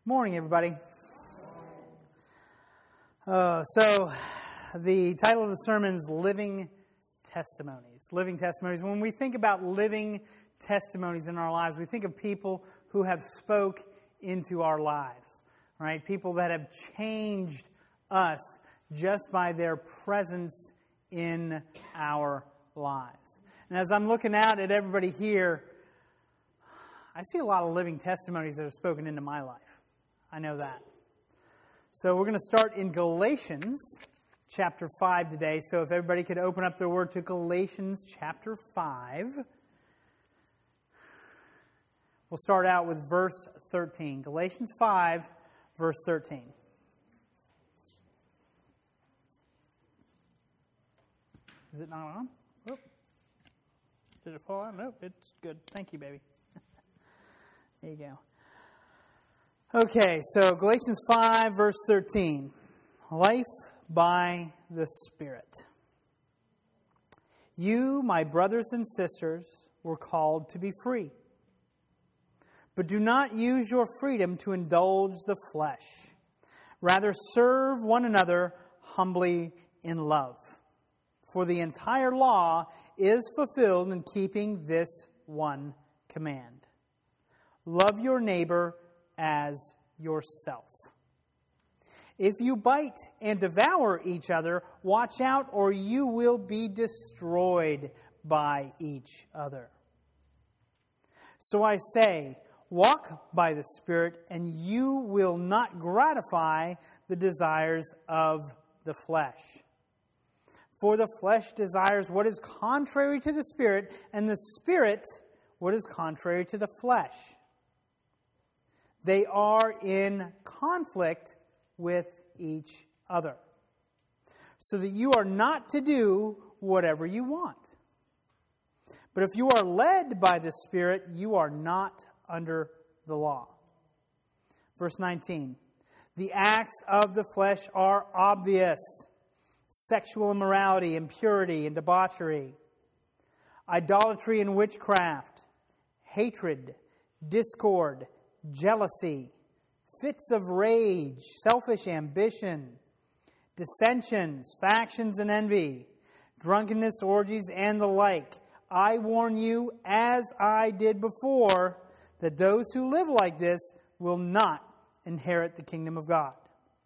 Morning, everybody. So the title of the sermon is Living Testimonies. Living Testimonies. When we think about living testimonies in our lives, we think of people who have spoke into our lives, right? People that have changed us just by their presence in our lives. And as I'm looking out at everybody here, I see a lot of living testimonies that have spoken into my life. I know that. So we're going to start in Galatians chapter 5 today. So if everybody could open up their word to Galatians chapter 5. We'll start out with verse 13. Galatians 5, verse 13. Is it not on? Oh. Did it fall out? Nope, it's good. Thank you, baby. There you go. Okay, so Galatians 5, verse 13. Life by the Spirit. You, my brothers and sisters, were called to be free. But do not use your freedom to indulge the flesh. Rather, serve one another humbly in love. For the entire law is fulfilled in keeping this one command. Love your neighbor as yourself. If you bite and devour each other, watch out, or you will be destroyed by each other. So I say, walk by the Spirit, and you will not gratify the desires of the flesh. For the flesh desires what is contrary to the Spirit, and the Spirit what is contrary to the flesh. They are in conflict with each other, so that you are not to do whatever you want. But if you are led by the Spirit, you are not under the law. Verse 19. The acts of the flesh are obvious: sexual immorality, impurity, and debauchery, idolatry and witchcraft, hatred, discord, jealousy, fits of rage, selfish ambition, dissensions, factions, and envy, drunkenness, orgies, and the like. I warn you, as I did before, that those who live like this will not inherit the kingdom of God.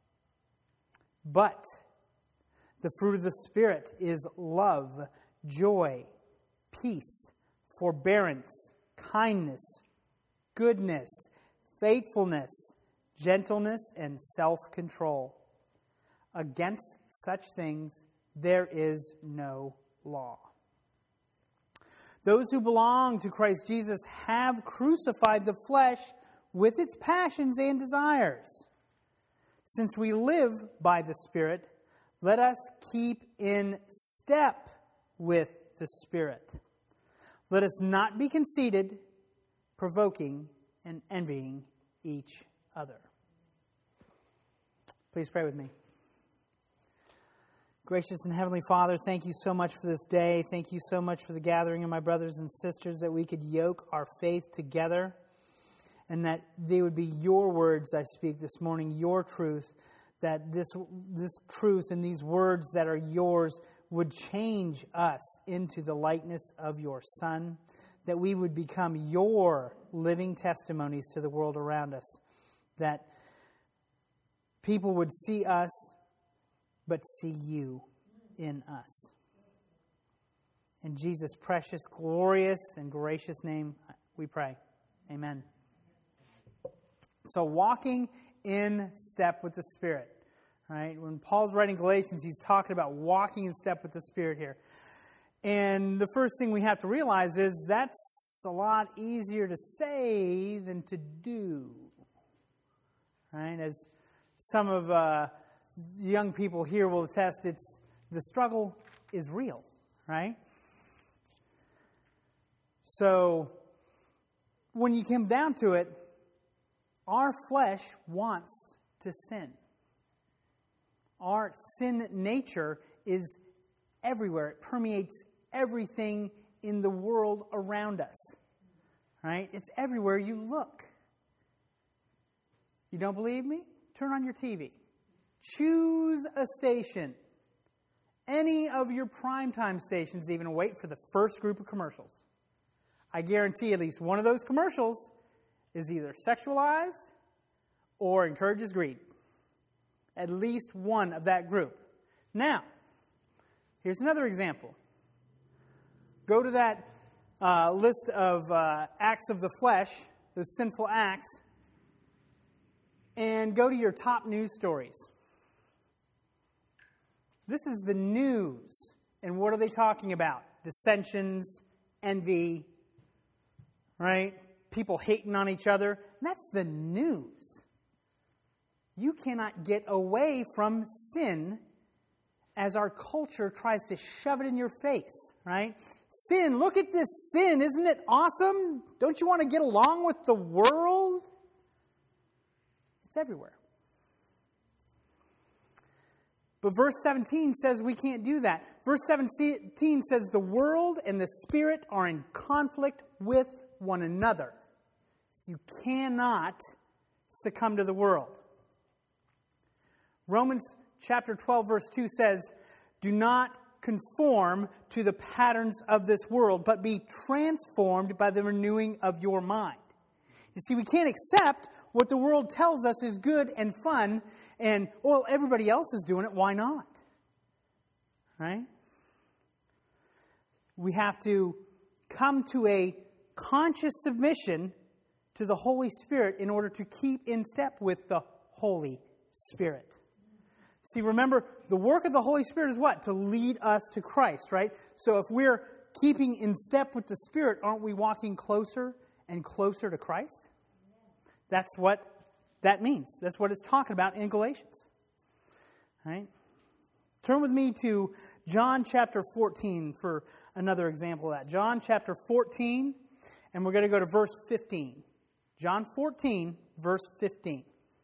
But the fruit of the Spirit is love, joy, peace, forbearance, kindness, goodness, faithfulness, gentleness, and self-control. Against such things there is no law. Those who belong to Christ Jesus have crucified the flesh with its passions and desires. Since we live by the Spirit, let us keep in step with the Spirit. Let us not be conceited, provoking, and envying each other. Please pray with me. Gracious and Heavenly Father, thank you so much for this day. Thank you so much for the gathering of my brothers and sisters, that we could yoke our faith together, and that they would be your words I speak this morning, your truth, that this truth and these words that are yours would change us into the likeness of your Son, that we would become your living testimonies to the world around us, that people would see us, but see you in us. In Jesus' precious, glorious, and gracious name, we pray. Amen. So walking in step with the Spirit, right? When Paul's writing Galatians, he's talking about walking in step with the Spirit here. And the first thing we have to realize is that's a lot easier to say than to do, right? As some of the young people here will attest, the struggle is real, right? So when you come down to it, our flesh wants to sin. Our sin nature is everywhere. It permeates everything in the world around us. Right? It's everywhere you look. You don't believe me? Turn on your TV. Choose a station. Any of your primetime stations even, wait for the first group of commercials. I guarantee at least one of those commercials is either sexualized or encourages greed. At least one of that group. Now, here's another example. Go to that list of acts of the flesh, those sinful acts, and go to your top news stories. This is the news. And what are they talking about? Dissensions, envy, right? People hating on each other. That's the news. You cannot get away from sin as our culture tries to shove it in your face, right? Sin, look at this sin. Isn't it awesome? Don't you want to get along with the world? It's everywhere. But verse 17 says we can't do that. Verse 17 says the world and the Spirit are in conflict with one another. You cannot succumb to the world. Romans chapter 12 verse 2 says, do not conform to the patterns of this world, but be transformed by the renewing of your mind. You see, we can't accept what the world tells us is good and fun, and, well, everybody else is doing it, why not? Right? We have to come to a conscious submission to the Holy Spirit in order to keep in step with the Holy Spirit. See, remember, the work of the Holy Spirit is what? To lead us to Christ, right? So if we're keeping in step with the Spirit, aren't we walking closer and closer to Christ? That's what that means. That's what it's talking about in Galatians. Right? Turn with me to John chapter 14 for another example of that. John chapter 14, and we're going to go to verse 15. John 14, verse 15.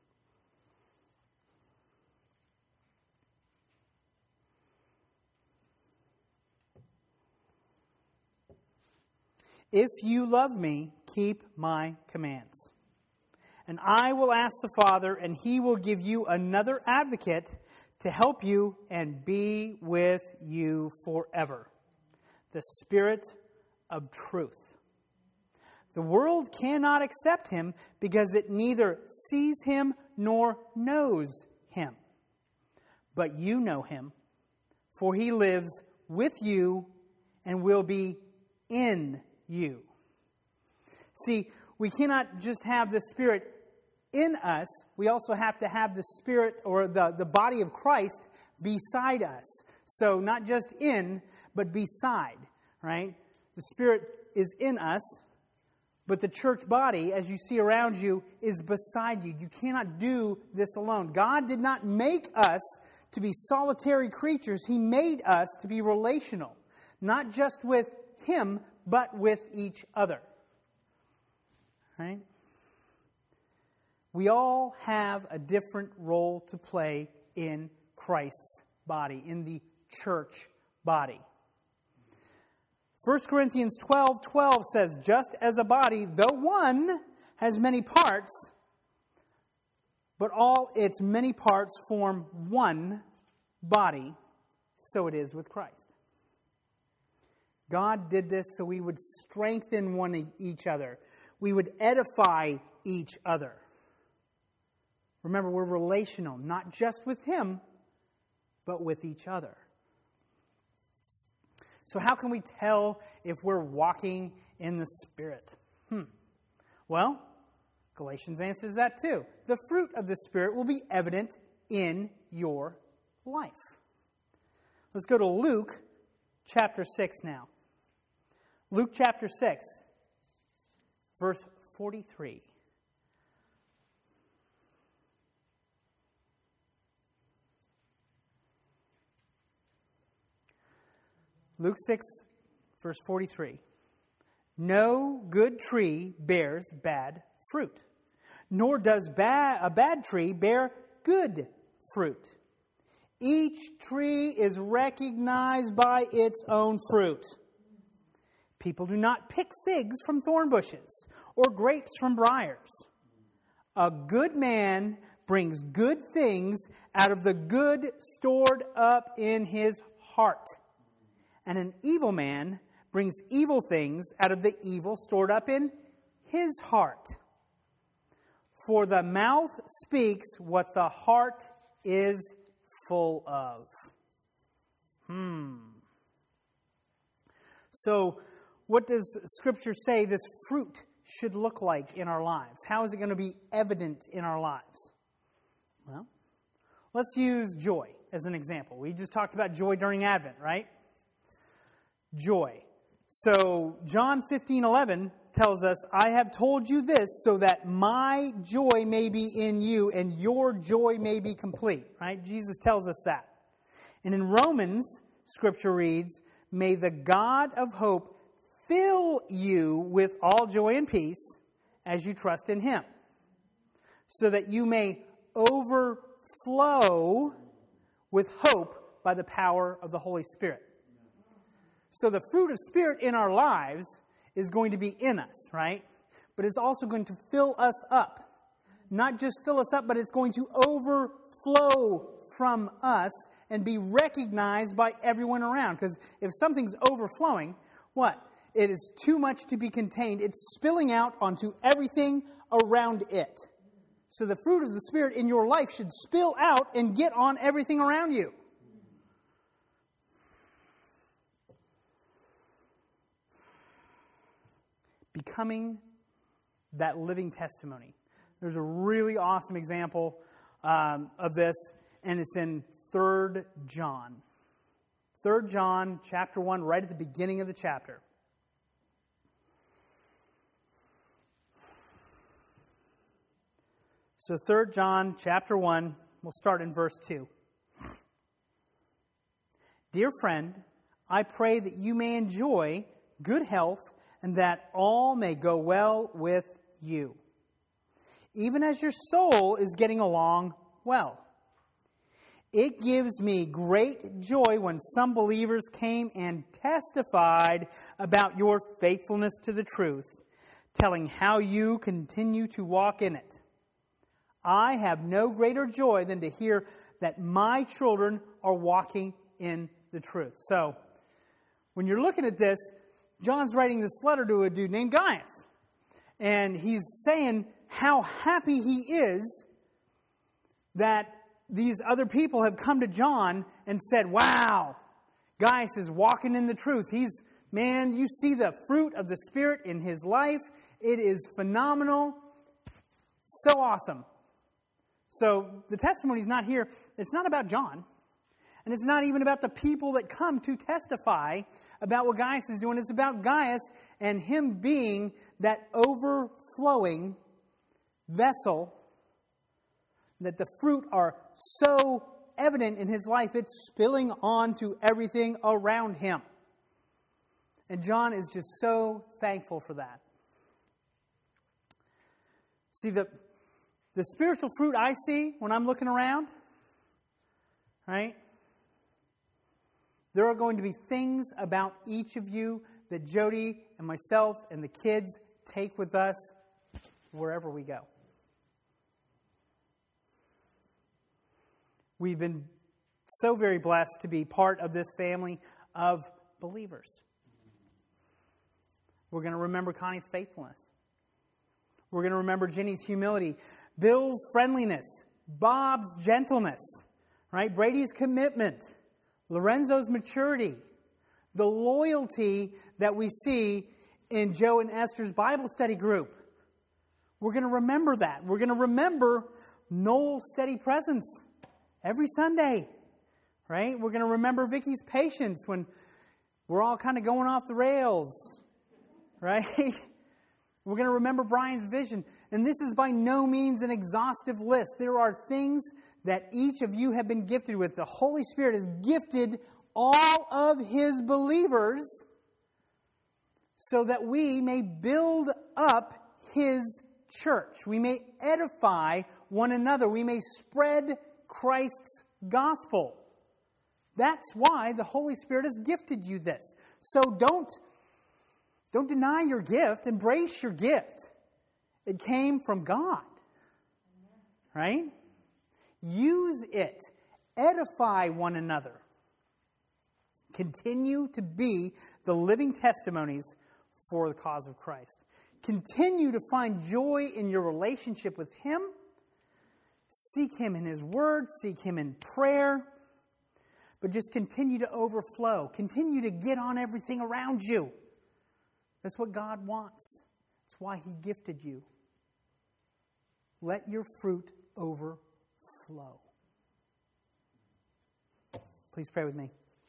If you love me, keep my commands. And I will ask the Father, and he will give you another advocate to help you and be with you forever. The Spirit of truth. The world cannot accept him because it neither sees him nor knows him. But you know him, for he lives with you and will be in you. See, we cannot just have the Spirit in us. We also have to have the Spirit or the body of Christ beside us. So not just in, but beside, right? The Spirit is in us, but the church body, as you see around you, is beside you. You cannot do this alone. God did not make us to be solitary creatures. He made us to be relational, not just with Him, but with each other. Right? We all have a different role to play in Christ's body, in the church body. 1 Corinthians 12:12 says, just as a body, though one, has many parts, but all its many parts form one body, so it is with Christ. God did this so we would strengthen each other. We would edify each other. Remember, we're relational, not just with Him, but with each other. So how can we tell if we're walking in the Spirit? Well, Galatians answers that too. The fruit of the Spirit will be evident in your life. Let's go to Luke chapter 6 now. Luke chapter 6, verse 43. Luke 6, verse 43. No good tree bears bad fruit, nor does a bad tree bear good fruit. Each tree is recognized by its own fruit. People do not pick figs from thorn bushes or grapes from briars. A good man brings good things out of the good stored up in his heart. And an evil man brings evil things out of the evil stored up in his heart. For the mouth speaks what the heart is full of. So, what does Scripture say this fruit should look like in our lives? How is it going to be evident in our lives? Well, let's use joy as an example. We just talked about joy during Advent, right? Joy. So, John 15:11 tells us, I have told you this so that my joy may be in you and your joy may be complete. Right? Jesus tells us that. And in Romans, Scripture reads, may the God of hope fill you with all joy and peace as you trust in Him, so that you may overflow with hope by the power of the Holy Spirit. So the fruit of Spirit in our lives is going to be in us, right? But it's also going to fill us up. Not just fill us up, but it's going to overflow from us and be recognized by everyone around. Because if something's overflowing, what? It is too much to be contained. It's spilling out onto everything around it. So the fruit of the Spirit in your life should spill out and get on everything around you. Becoming that living testimony. There's a really awesome example of this, and it's in 3 John. 3 John chapter 1, right at the beginning of the chapter. So 3 John chapter 1, we'll start in verse 2. Dear friend, I pray that you may enjoy good health and that all may go well with you, even as your soul is getting along well. It gives me great joy when some believers came and testified about your faithfulness to the truth, telling how you continue to walk in it. I have no greater joy than to hear that my children are walking in the truth. So, when you're looking at this, John's writing this letter to a dude named Gaius. And he's saying how happy he is that these other people have come to John and said, wow, Gaius is walking in the truth. Man, you see the fruit of the Spirit in his life. It is phenomenal. So awesome. So the testimony's not here. It's not about John. And it's not even about the people that come to testify about what Gaius is doing. It's about Gaius and him being that overflowing vessel, that the fruit are so evident in his life, it's spilling on to everything around him. And John is just so thankful for that. See, the spiritual fruit I see when I'm looking around, right? There are going to be things about each of you that Jody and myself and the kids take with us wherever we go. We've been so very blessed to be part of this family of believers. We're going to remember Connie's faithfulness. We're going to remember Jenny's humility, Bill's friendliness, Bob's gentleness, right? Brady's commitment, Lorenzo's maturity, the loyalty that we see in Joe and Esther's Bible study group. We're going to remember that. We're going to remember Noel's steady presence every Sunday, right? We're going to remember Vicky's patience when we're all kind of going off the rails, right? We're going to remember Brian's vision. And this is by no means an exhaustive list. There are things that each of you have been gifted with. The Holy Spirit has gifted all of His believers so that we may build up His church. We may edify one another. We may spread Christ's gospel. That's why the Holy Spirit has gifted you this. So don't deny your gift. Embrace your gift. It came from God. right? Use it. Edify one another. Continue to be the living testimonies for the cause of Christ. Continue to find joy in your relationship with Him. Seek Him in His Word. Seek Him in prayer. But just continue to overflow. Continue to get on everything around you. That's what God wants. That's why He gifted you. Let your fruit overflow. Please pray with me.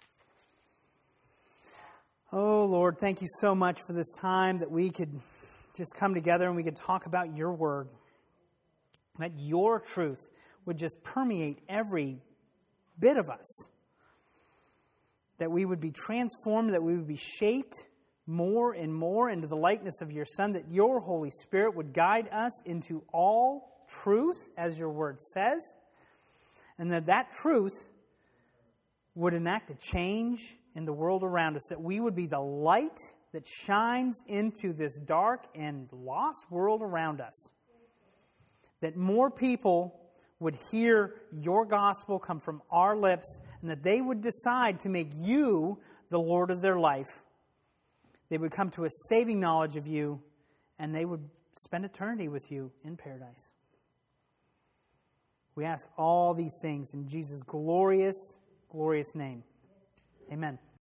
Oh, Lord, thank you so much for this time that we could just come together and we could talk about your word. That your truth would just permeate every bit of us. That we would be transformed, that we would be shaped more and more into the likeness of your Son, that your Holy Spirit would guide us into all truth, as your word says, and that truth would enact a change in the world around us, that we would be the light that shines into this dark and lost world around us. That more people would hear your gospel come from our lips, and that they would decide to make you the Lord of their life. They would come to a saving knowledge of you, and they would spend eternity with you in paradise. We ask all these things in Jesus' glorious, glorious name. Amen.